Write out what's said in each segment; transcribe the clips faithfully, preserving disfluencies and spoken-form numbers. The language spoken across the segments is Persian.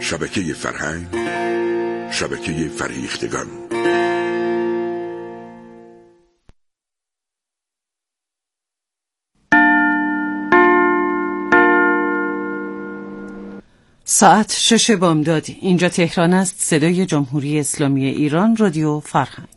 شبکه فرهنگ، شبکه فرهیختگان. ساعت شش بامداد. اینجا تهران است. صدای جمهوری اسلامی ایران، رادیو فرهنگ.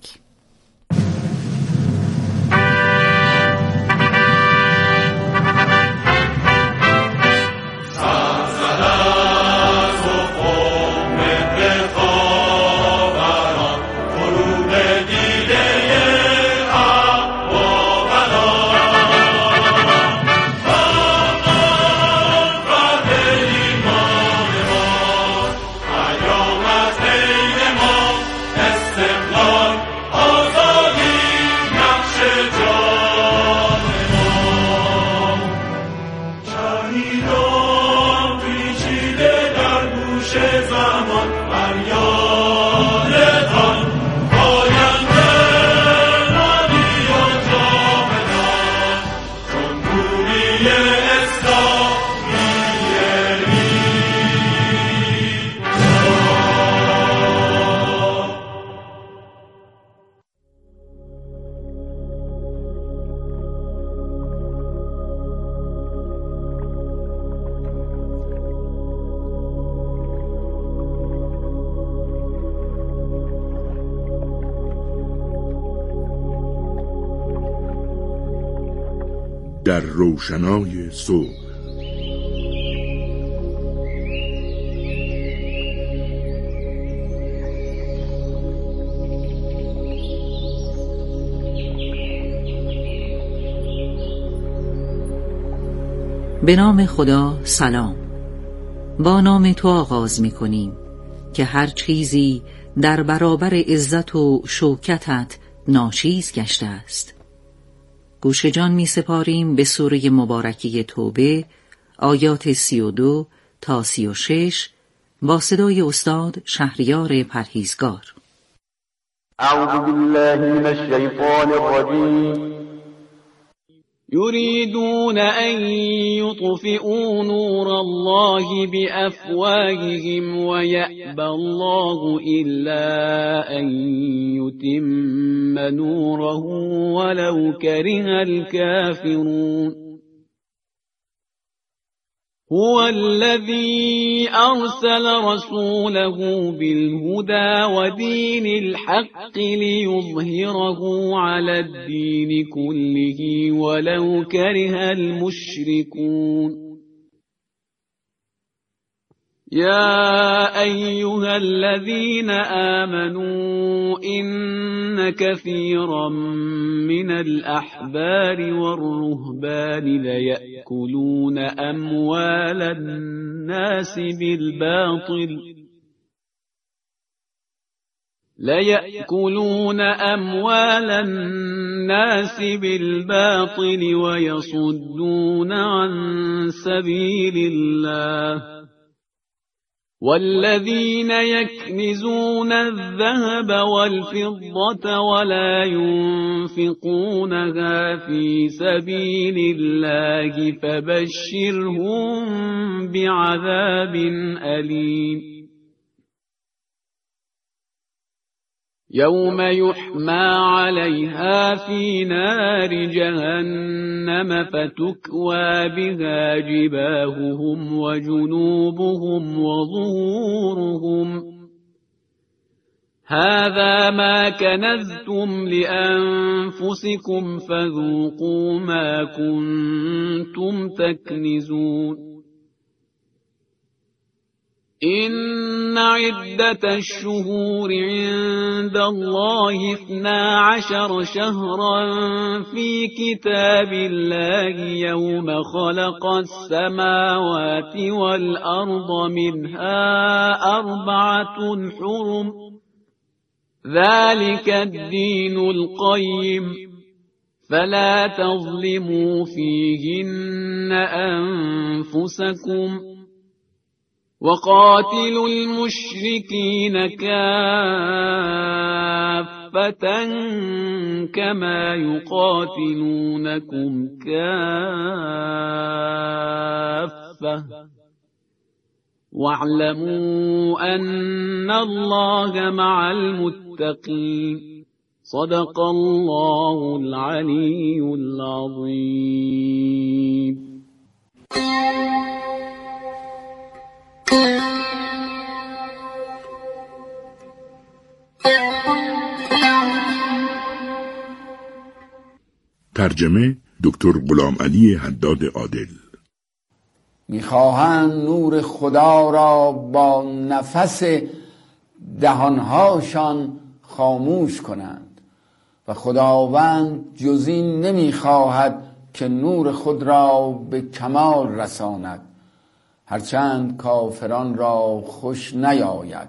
در روشنای صبح. به نام خدا. سلام. با نام تو آغاز می کنیم که هر چیزی در برابر عزت و شوکتت ناچیز گشته است. گوش جان می سپاریم به سوره مبارکه توبه، آیات سی و دو تا سی و شش با صدای استاد شهریار پرهیزگار. اعوذ بالله من الشیطان الرجیم. يريدون أن يطفئوا نور الله بأفواههم ويأبى الله إلا أن يتم نوره ولو كره الكافرون. هو الذي أرسل رسوله بالهدى ودين الحق ليظهره على الدين كله ولو كره المشركون. يا أيها الذين آمنوا إن كثيرا من الأحبار والرهبان ليأكلون أموال الناس بالباطل ليأكلون أموال الناس بالباطل ويصدون عن سبيل الله. والذين يكنزون الذهب والفضة ولا ينفقونها في سبيل الله فبشرهم بعذاب أليم. يوم يحمى عليها في نار جهنم فتكوى بها جباههم وجنوبهم وظهورهم هذا ما كنزتم لأنفسكم فذوقوا ما كنتم تكنزون. إن عدة الشهور عند الله اثنا عشر شهرا في كتاب الله يوم خلق السماوات والأرض منها أربعة حرم ذلك الدين القيم فلا تظلموا فيهن أنفسكم وقاتلوا المشركين كافة كما يقاتلونكم كافة واعلموا ان الله مع المتقین. صدق الله العلی العظیم. ترجمه دکتر غلام علی حداد عادل. میخواهند نور خدا را با نفس دهانهاشان خاموش کنند و خداوند جز این نمیخواهد که نور خود را به کمال رساند، هرچند کافران را خوش نیاید.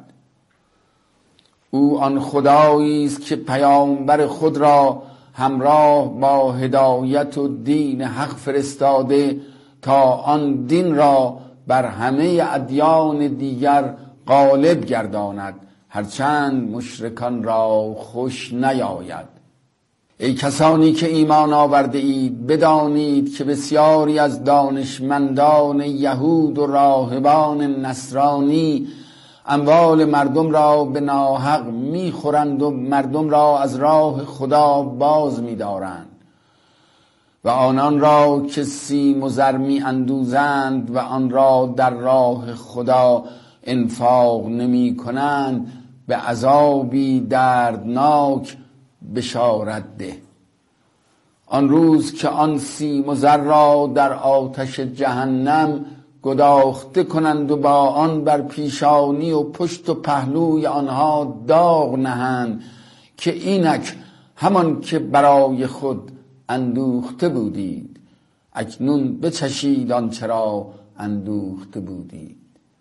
او آن خدایی است که پیامبر خود را همراه با هدایت و دین حق فرستاده تا آن دین را بر همه ادیان دیگر غالب گرداند، هرچند مشرکان را خوش نیاید. ای کسانی که ایمان آورده اید، بدانید که بسیاری از دانشمندان یهود و راهبان نصرانی اموال مردم را به ناحق میخورند و مردم را از راه خدا باز می‌دارند و آنان را که سیم و زر می‌اندوزند و آن را در راه خدا انفاق نمی‌کنند به عذابی دردناک بشارت ده. آن روز که آن سیم و زر را در آتش جهنم گداخته کنند و با آن بر پیشانی و پشت و پهلوی آنها داغ نهند که اینک همان که برای خود اندوخته بودید، اکنون بچشید آنچه را اندوخته بودید.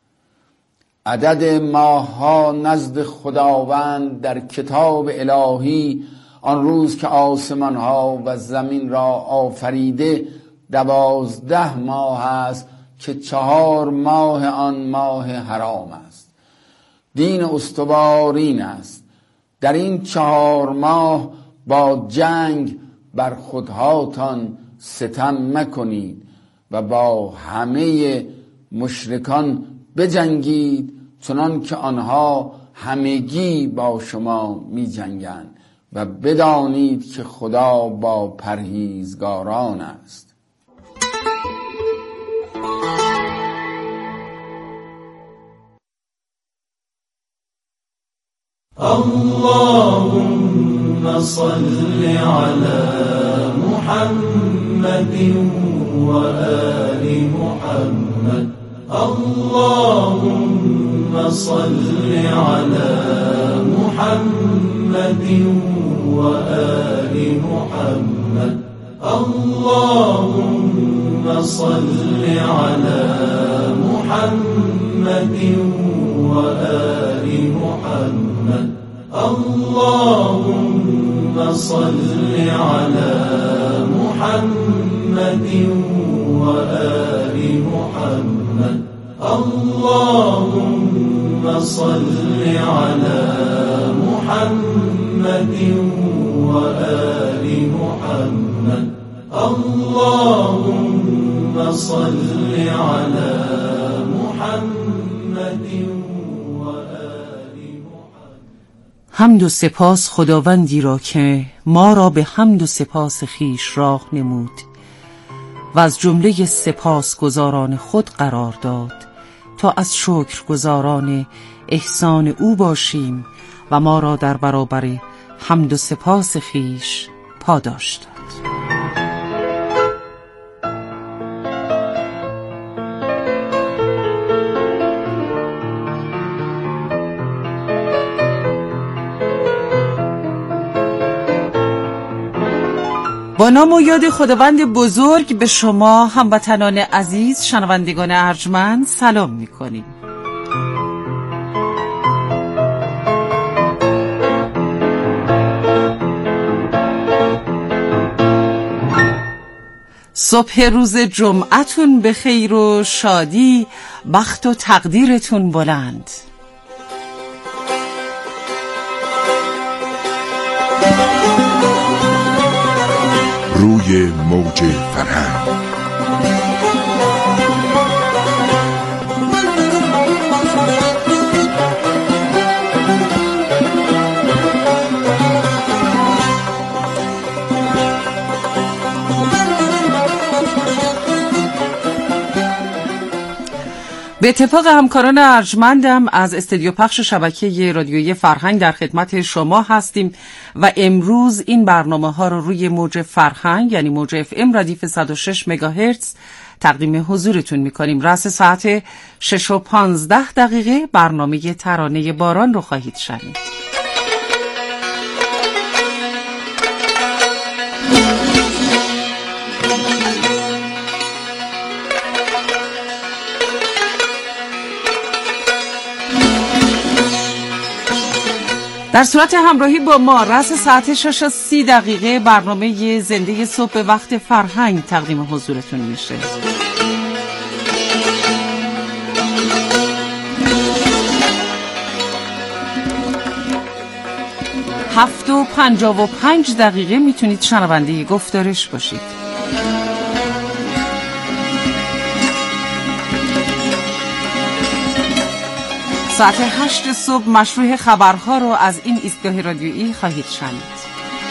عدد ماه‌ها نزد خداوند در کتاب الهی آن روز که آسمان‌ها و زمین را آفریده دوازده ماه است که چهار ماه آن ماه حرام است. دین استوار این است: در این چهار ماه با جنگ بر خودهاتان ستم مکنید و با همه مشرکان بجنگید، چنان که آنها همگی با شما می جنگند و بدانید که خدا با پرهیزگاران است. اللهم صل على محمد وآل محمد. اللهم صل على محمد وآل محمد. اللهم صل على محمد وآل محمد. اللهم صل على محمد وآل محمد. اللهم صل على محمد وآل محمد. اللهم صل على محمد وآل محمد. حمد و سپاس خداوندی را که ما را به حمد و سپاس خیش راه نمود و از جمله سپاسگزاران خود قرار داد تا از شکرگزاران احسان او باشیم و ما را در برابر حمد و سپاس خیش پاداش داد. با نام و یاد خداوند بزرگ به شما هموطنان عزیز، شنوندگان ارجمند سلام می‌کنیم. صبح روز جمعتون به خیر و شادی، بخت و تقدیرتون بلند. روی موج فرهنگ به اتفاق همکاران ارجمندم از استودیو پخش شبکه رادیویی فرهنگ در خدمت شما هستیم و امروز این برنامه ها رو روی موج فرهنگ یعنی موج اف ام ردیف صد و شش مگاهرتز تقدیم حضورتون میکنیم. رأس ساعت شش و پانزده دقیقه برنامه ترانه باران رو خواهید شنید. در صورت همراهی با ما رأس ساعت شش و سی دقیقه برنامه زنده صبح به وقت فرهنگ تقدیم حضورتون میشه. هفت و پنجاه و پنج دقیقه میتونید شنونده گفتارش باشید. ساعت هشت صبح مشروع خبرها رو از این ایستگاه رادیویی خواهید شنید.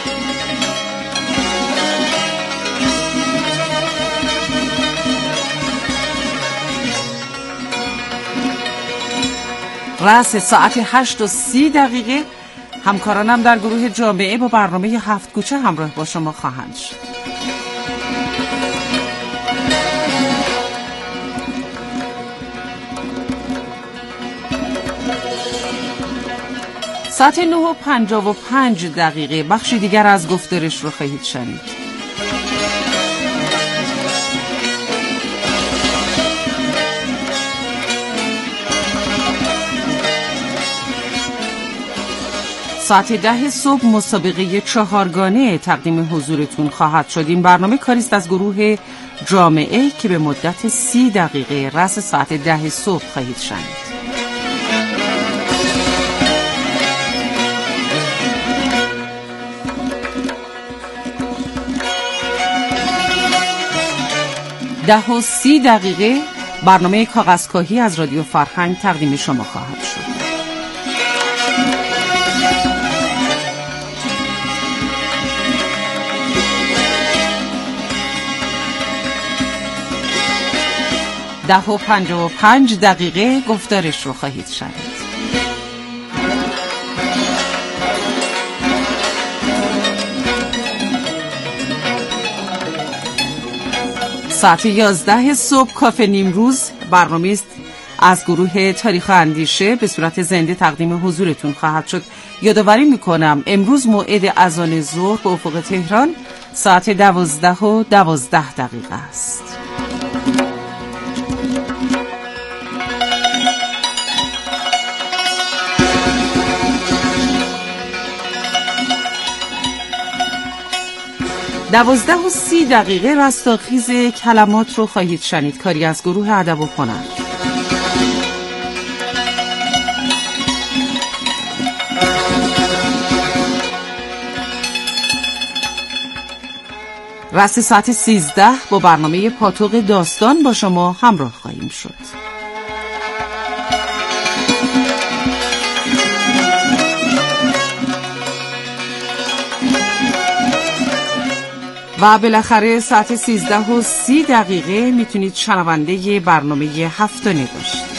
رأس ساعت هشت و سی دقیقه همکارانم در گروه جامعه با برنامه هفت کوچه همراه با شما خواهند شد. ساعت نه و پنجاه و پنج دقیقه بخشی دیگر از گفتارش رو خواهید شنید. ساعت ده صبح مسابقه چهارگانه تقدیم حضورتون خواهد شد. این برنامه کاریست از گروه جامعه که به مدت سی دقیقه رأس ساعت ده صبح خواهید شنید. ده و سی دقیقه برنامه کاغذکاهی از رادیو فرهنگ تقدیم شما خواهد شد. ده و پنجاه و پنج دقیقه گفتارش رو خواهید شنید. ساعت یازده صبح کافه نیمروز برنامه است از گروه تاریخ اندیشه به صورت زنده تقدیم حضورتون خواهد شد. یادآوری میکنم امروز موعد اذان ظهر به افق تهران ساعت دوازده و دوازده دقیقه است. دوازده و سی دقیقه رستاخیز کلمات رو خواهید شنید، کاری از گروه ادب و هنر. رأس ساعت سیزده با برنامه پاتوق داستان با شما همراه خواهیم شد. و بالاخره ساعت سیزده و سی دقیقه میتونید شنونده برنامه هفتانه باشید.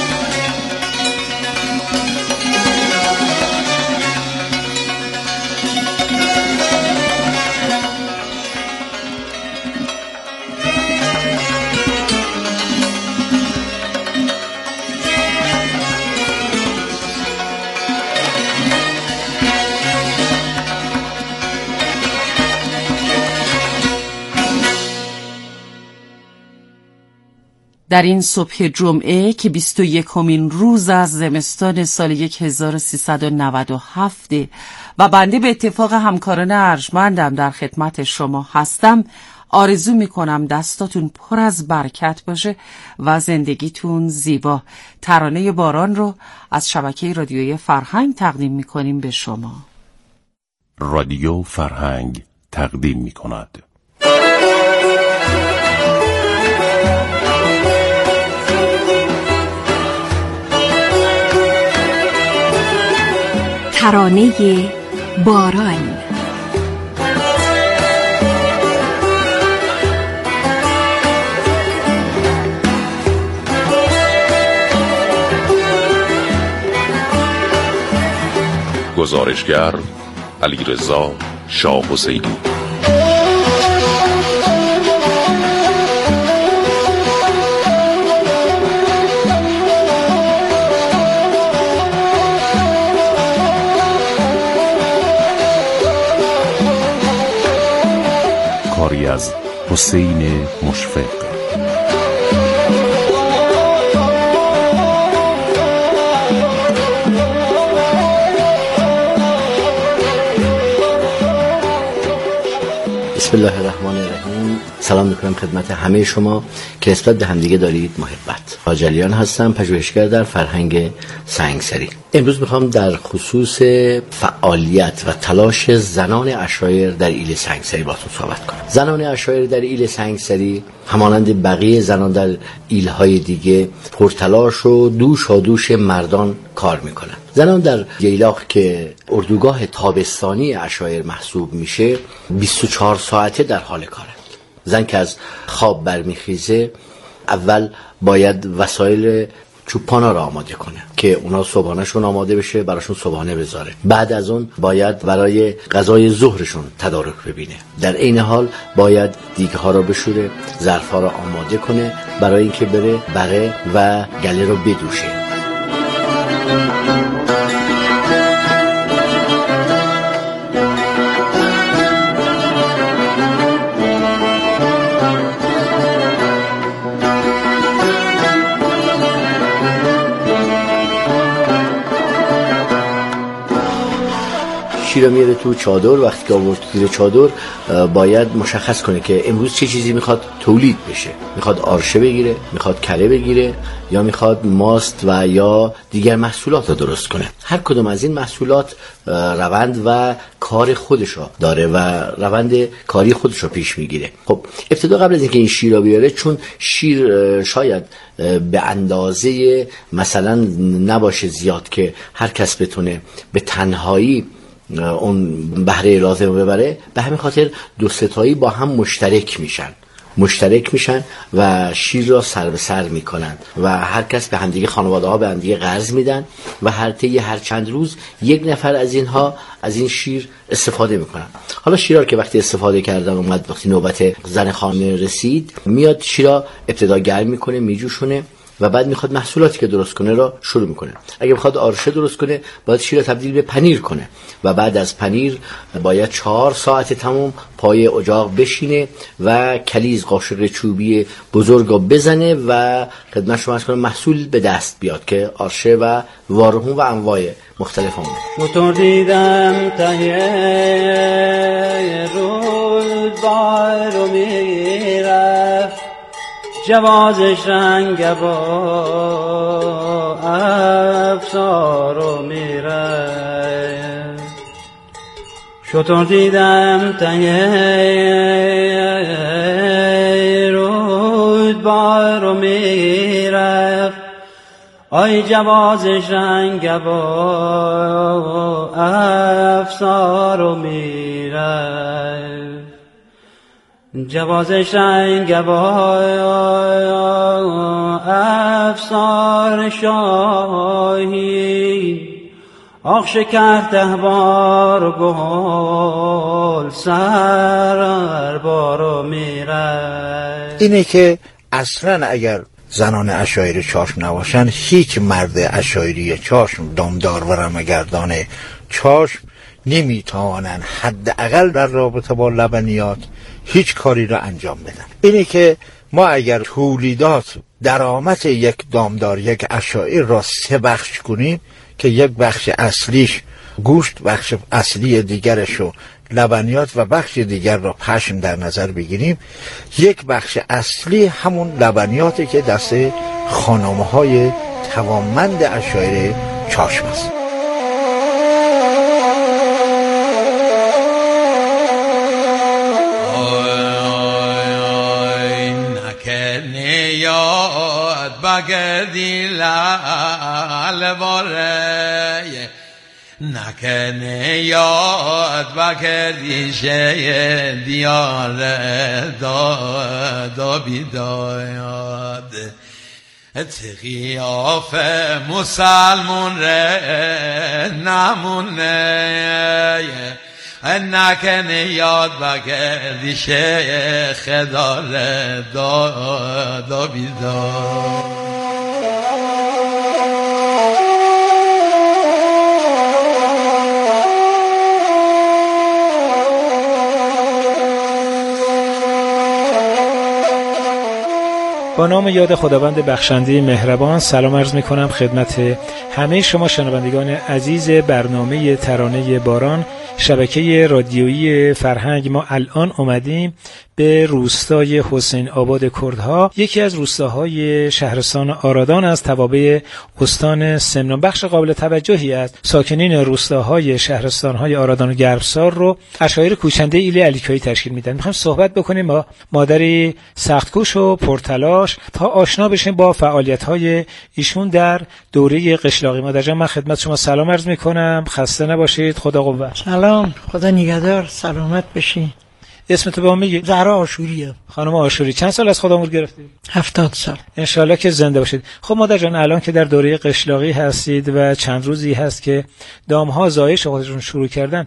در این صبح جمعه که بیست و یکمین روز از زمستان سال هزار و سیصد و نود و هفت و بنده به اتفاق همکاران ارجمندم در خدمت شما هستم، آرزو میکنم دستاتون پر از برکت باشه و زندگیتون زیبا. ترانه باران رو از شبکه رادیویی فرهنگ تقدیم میکنیم به شما. رادیو فرهنگ تقدیم میکند. ترانه باران. گزارشگر علیرضا شاه حسینی. کاری از حسین مشفق. بسم الله الرحمن الرحیم. سلام میکنم خدمت همه شما که نسبت به همدیگه دارید محبت. آجلیان هستم، پژوهشگر در فرهنگ سنگسری. امروز میخوام در خصوص فعالیت و تلاش زنان عشایر در ایل سنگسری باهاتون صحبت کنم. زنان عشایر در ایل سنگسری همانند بقیه زنان در ایل‌های دیگه پرتلاش و دوش و دوش مردان کار میکنن. زنان در ییلاق که اردوگاه تابستانی عشایر محسوب میشه بیست و چهار ساعته در حال کارند. زن که از خواب برمیخیزه اول باید وسایل چوپانا را آماده کنه که اونا صبحانه‌شون آماده بشه، براشون صبحانه بذاره. بعد از اون باید برای غذای ظهرشون تدارک ببینه. در عین حال باید دیگه ها را بشوره، ظرف ها را آماده کنه برای اینکه بره بره و گله رو بدوشه. شیر میاره تو چادر. وقتی که آورد زیر چادر باید مشخص کنه که امروز چه چیزی میخواد تولید بشه. میخواد آرشه بگیره، میخواد کره بگیره، یا میخواد ماست و یا دیگر محصولات رو درست کنه. هر کدوم از این محصولات روند و کار خودش رو داره و روند کاری خودش رو پیش میگیره. خب ابتدا قبل از اینکه این شیر رو بیاره، چون شیر شاید به اندازه مثلا نباشه زیاد که هر کس بتونه به تنهایی اون بهره لازم رو ببره، به همین خاطر دو ستایی با هم مشترک میشن مشترک میشن و شیر را سر به سر میکنن و هر کس به همدیگه، خانواده ها به همدیگه قرض میدن و هر طی هر چند روز یک نفر از اینها از این شیر استفاده میکنن. حالا شیرها که وقتی استفاده کردن اومد، وقتی نوبت زن خانه رسید، میاد شیرها ابتدا گرم میکنه، میجوشونه و بعد میخواد محصولاتی که درست کنه را شروع میکنه. اگه میخواد آرشه درست کنه باید شیر را تبدیل به پنیر کنه و بعد از پنیر باید چهار ساعت تمام پای اجاق بشینه و کلیز قاشق چوبی بزرگ را بزنه و خدمت شما عرض کنم محصول به دست بیاد که آرشه و وارهون و انواع مختلف همونه. موتور دیدم تهیه رود بارو میرفت، جوازش رنگ با افسار و میره. شطور دیدم تهیه رود بار و میرفت، آی جوازش رنگ با افسار و میره. جوازش رنگ با افسار شاهی، آخ شکر تهوار گل سر بارو میره. اینه که اصلا اگر زنان عشایر چاشم نباشن، هیچ مرد عشایری چاشم، دامدار و رمگردان چاشم نمیتوانن حداقل در رابطه با لبنیات هیچ کاری را انجام بدن. اینه که ما اگر تولیدات درآمد یک دامدار، یک عشایر را سه بخش کنیم که یک بخش اصلیش گوشت، بخش اصلی دیگرشو لبنیات و بخش دیگر را پشم در نظر بگیریم، یک بخش اصلی همون لبنیاتی که دست خانم‌های توانمند عشایر چاشم است. یاد بگردی لال باره، نکنه یاد بگردی شه دیار دا دا بیداد. تقیاف مسلمون ره نمونه نکنه یاد بگردی شیخ داره داد و بیدار. با نام یاد خداوند بخشنده مهربان سلام عرض می کنم خدمت همه شما شنوندگان عزیز برنامه ترانه باران شبکه رادیویی فرهنگ. ما الان اومدیم به روستای حسین آباد کردها، یکی از روستاهای شهرستان آرادان از توابع استان سمنان. بخش قابل توجهی از ساکنین روستاهای شهرستانهای آرادان و گربسار رو اشایر کوچنده ایل علیکایی تشکیل میدن. میخوایم صحبت بکنیم با مادری سختکوش و پرتلاش تا آشنا بشیم با فعالیت‌های ایشون در دوره قشلاقی. مادر جان من خدمت شما سلام عرض میکنم، خسته نباشید، خدا قوت. سلام، خدا نگهدار، سلامت بشین. اسم تو به ما میگی؟ زهرا آشوریه. خانم آشوری، چند سال از خدا امور گرفتید؟ هفتاد سال. انشالله که زنده باشید. خب مادر جان الان که در دوره قشلاقی هستید و چند روزی هست که دامها زایش خودشون شروع کردن،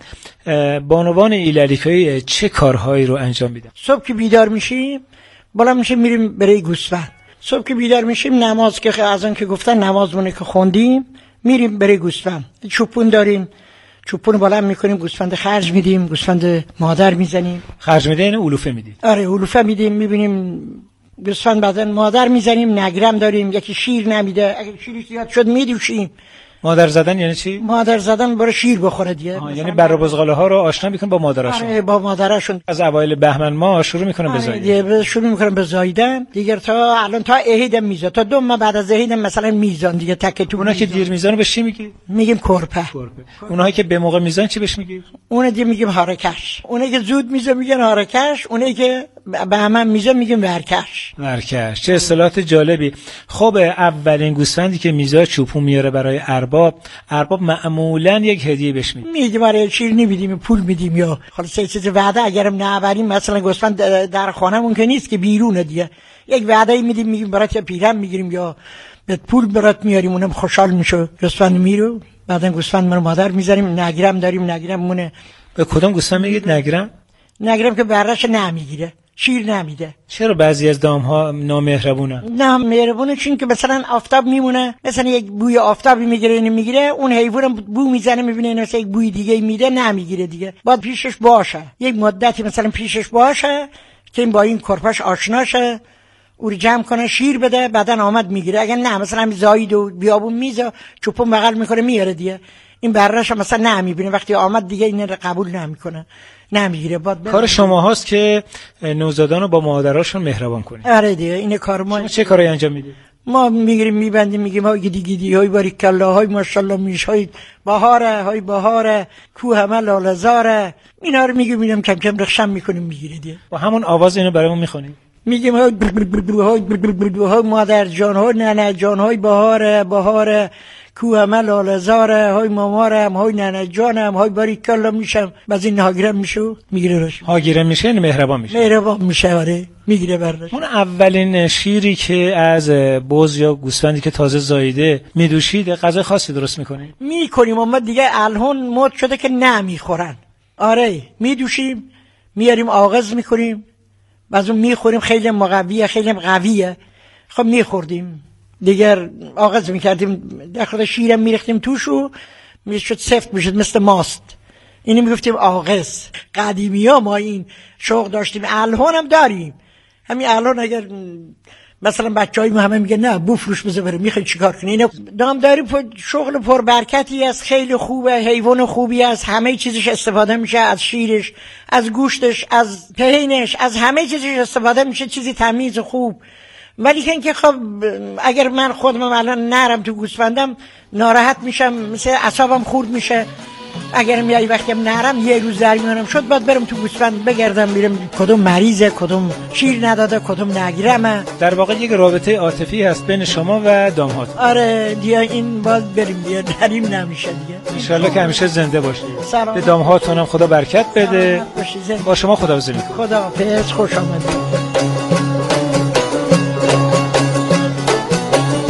بانوان ایل علیکایی چه کارهایی رو انجام میدن؟ صبح که بیدار میشیم بالا میشیم میریم برای گوسفند. صبح که بیدار میشیم نماز که از آن که گفتن نمازمونه که خوندیم میریم برای گوسفند. چوپون داریم، چوپون بالا میکنیم، گوسفند خرج میدیم، گوسفند مادر میزنیم. خرج میده یعنی علوفه میدیم؟ آره علوفه میدیم. میبینیم گوسفند بعدن مادر میزنیم، نگرم داریم، یکی شیر نمیده، اگه شیرش زیاد شد میدوشیم. مادر زدن یعنی چی؟ مادر زدن برای شیر بخوره دیگه. یعنی بر بزغاله ها رو آشنا میکنن با مادراشون. آره با مادراشون. از اوایل بهمن ماه شروع میکنن به زاییدن. دیگه شروع میکنن به زاییدن دیگه تا الان تا عید میزان، تا دو ماه بعد از عید مثلا میزان دیگه تکه تو. اونا که دیر میزان رو به چی میگی؟ میگیم کرپه. اونایی که به موقع میزان چی بهش میگی؟ اون دیگه میگیم هارکش. اونایی که زود میزان میگن هارکش، اونایی که بهمن میزان میگیم ورکش. ورکش. چه اصطلاحات جالبی. خب اولین گوسفندی که میزا چوپون میاره برای ارباب، ارباب معمولا یک هدیه بهش میده. میگه برای شیر نمیدیم، پول میدیم یا خلاص سه چیز وعده. اگرم نبریم مثلا گوسفند در خانمون که نیست که بیرونه دیگه، یک وعده میدیم، میگیم برات پیرم میگیریم یا به پول برات میاریم، اونم خوشحال میشه. گوسفند میره، بعدن گوسفند رو مادر میذاریم. نگرم داریم، نگرم مونه. به کدوم گوسفند میگید نگرم؟ نگرم که برش نمیگیره، شیر نمیده. چرا بعضی از دامها نامهربونه؟ نامهربونه چون که مثلا آفتاب میمونه، مثلا یک بوی آفتابی میگیره نمیگیره، اون حیوان بو میزنه میبینه مثلا یک بوی دیگه میده نمیگیره دیگه. باید پیشش باشه، یک مدتی مثلا پیشش باشه که این با این کرپش آشناشه، او رو جمع کنه شیر بده، بعدن آمد میگیره. اگر نه مثلا زاید و بیابون میزه چوپون بغل میکنه میاره دیگه، این برش مثلا نمیبینه، وقتی آمد دیگه این رو قبول نمیکنه، نمیگیره. کار شما هاست که نوزادان رو با مادراشون مهربان کنید. آره دیگه این کار ما. چه کاری انجام میدید؟ ما میگیریم میبندیم، میگیم های گیدی گیدی های باریکالله های ماشاءالله میش های بهاره های بهاره کوه همه لالزاره، اینا رو میگیم میگم کم کم رخشم میکنیم میگیره دیگه. با همون آواز اینو برامون میخونیم. میگیم های های مادر جان های ننه جان های بهاره بهاره کوه همه لالزاره های مامارم های ننه جانم های باریکالله میشم. باز این هاگیرم میشه میگیره روش. هاگیرم میشه یعنی مهربان میشه. مهربان میشه آره میگیره برش. اون اولین شیری که از بز یا گوسفندی که تازه زاییده میدوشید غذا خاصی درست میکنید؟ میکنیم اما دیگه الان مد شده که نمیخورن. آره میدوشیم، میاریم آغاز میکنیم، بعضو میخوریم، خیلی مقویه خیلی قویه. خب میخوردیم دیگر، آغاز میکردیم در خود شیرم میریختیم توش و میشد سفت میشد مثل ماست. اینو میگفتیم آغاز. قدیمی ها ما این شوق داشتیم، الان هم داریم. همین الان اگر مثلا بچه های ما همه میگه نه بفروش بذار بره، میخوای چیکار کنی؟ اینو دام داریم. شغل پربرکتی است، خیلی خوبه، حیوان خوبی است، همه چیزش استفاده میشه، از شیرش، از گوشتش، از پهینش، از همه چیزش استفاده میشه، چیزی تمیز خوب. ولی که اینکه خب اگر من خودم الان نرم تو گوسفندم ناراحت میشم، مثل اعصابم خورد میشه. اگر میای وقتی هم نرم یه روز درمیانم شد باید برم تو گوسفند بگردم ببینم کدوم مریضه، کدوم شیر نداده، کدوم نگیرمه. در واقع یک رابطه عاطفی هست بین شما و دامهات. آره دیگه این باید بریم دیگه، نریم نمیشه دیگه. ان شاءالله که همیشه زنده باشید. به دامهاتون هم خدا برکت بده. با شما خداحافظی میکنم. خداحافظ، خوش آمدید.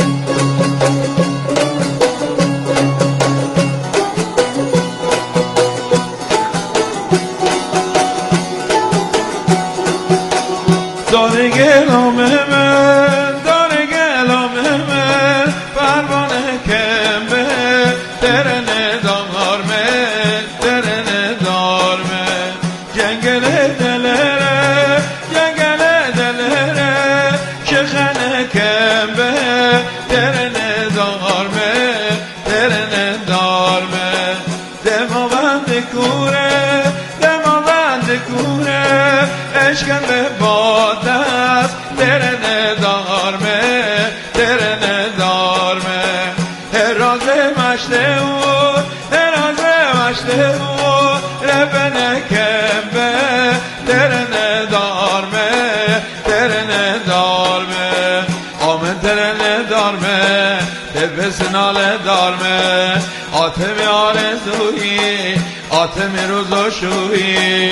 یارمه دل بسنال دارمه آتم آرزویی آتم روز و شویی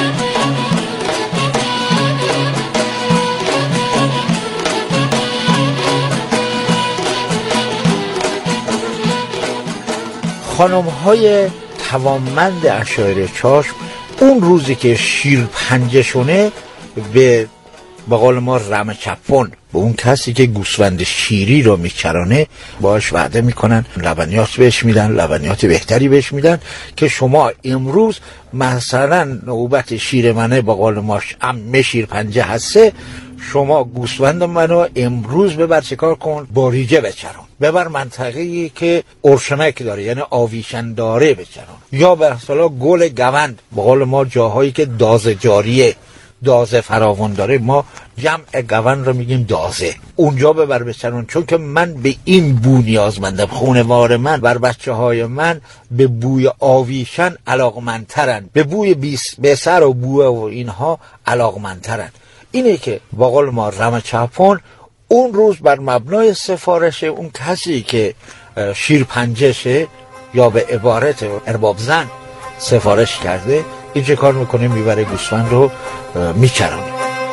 خانم های توانمند عشایر چشم اون روزی که شیر پنجه شونه به به قول ما رم چپون به اون کسی که گوسفند شیری رو میچرانه باش وعده میکنن لبنیات بهش میدن، لبنیات بهتری بهش میدن که شما امروز مثلا نوبت شیر منه به قول ما ام شیر پنجه هسته، شما گوسفند منو امروز ببر چیکار کن با ریجه بچران، ببر منطقه‌ای که ارشنک داره یعنی آویشن داره بچران، یا به اصطلاح گل گوند به قول ما جاهایی که دازه جاریه دازه فراوان داره ما جمع گوند رو میگیم دازه، اونجا ببر بچران، چون که من به این بو نیازمندم، خانوار من بر بچه های من به بوی آویشن علاقمندترن، به بوی بیس به سر و بوه و اینها علاقمندترن. اینه که با قول ما رم چپون اون روز بر مبنای سفارش اون کسی که شیر پنجشه یا به عبارت ارباب زن سفارش کرده این چه کار میکنه؟ میبره گوسفند رو میچرانه.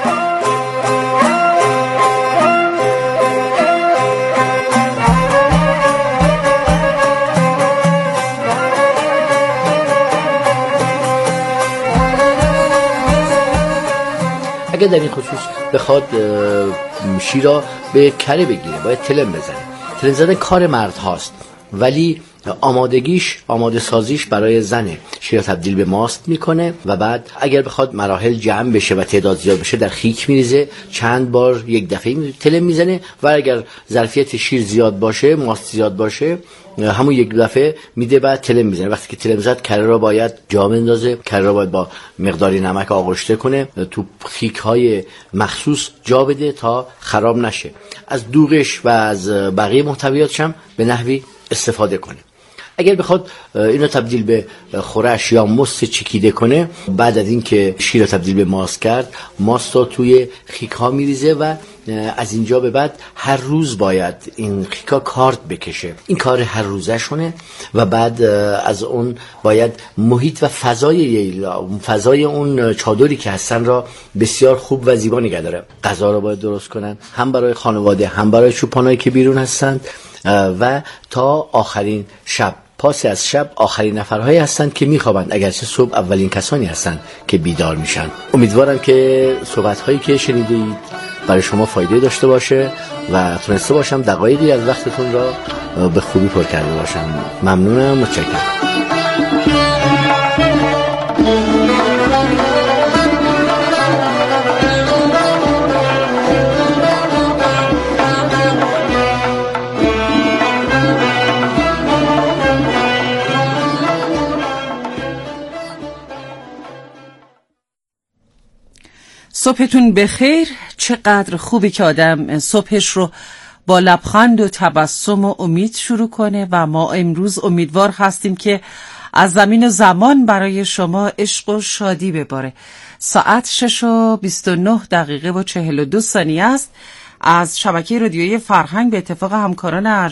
اگر در این خصوص بخواد شیر را به کره بگیره باید تلم بزنه. تلم زدن کار مرد هاست ولی آمادگیش آماده سازیش برای زنه. شیر تبدیل به ماست میکنه و بعد اگر بخواد مراحل جمع بشه و تعداد زیاد بشه در خیک میریزه، چند بار یک دفعه تلم میزنه و اگر ظرفیت شیر زیاد باشه، ماست زیاد باشه، همون یک دفعه میده بعد تلم میزنه. وقتی که تلم زد کره را باید جا بندازه، کره را باید با مقداری نمک آغشته کنه، تو خیک های مخصوص جا بده تا خراب نشه. از دوغش و از بقیه محتویاتش هم به نحوی استفاده کنه. اگر بخواد اینو تبدیل به خورش یا ماست چکیده کنه، بعد از اینکه شیر رو تبدیل به ماست کرد، ماست رو توی خیک ها میریزه و از اینجا به بعد هر روز باید این خیکا کارت بکشه. این کار هر روزه شونه و بعد از اون باید محیط و فضای فضای اون چادری که هستن را بسیار خوب و زیبا نگه داره. غذا رو باید درست کنن، هم برای خانواده هم برای چوپانایی که بیرون هستند و تا آخرین شب، پاس از شب آخرین نفرهایی هستند که میخوابند، اگرچه صبح اولین کسانی هستند که بیدار میشن. امیدوارم که صحبت‌هایی که شنیدید برای شما فایده داشته باشه و تونسته باشم دقایقی از وقتتون را به خوبی پر کرده باشم. ممنونم، متشکرم. صبحتون بخیر. چقدر خوبی که آدم صبحش رو با لبخند و تبسم و امید شروع کنه و ما امروز امیدوار هستیم که از زمین زمان برای شما عشق و شادی بباره. ساعت شش و بیست و نه دقیقه و چهل و دو ثانیه است. از شبکه رادیویی فرهنگ به اتفاق همکاران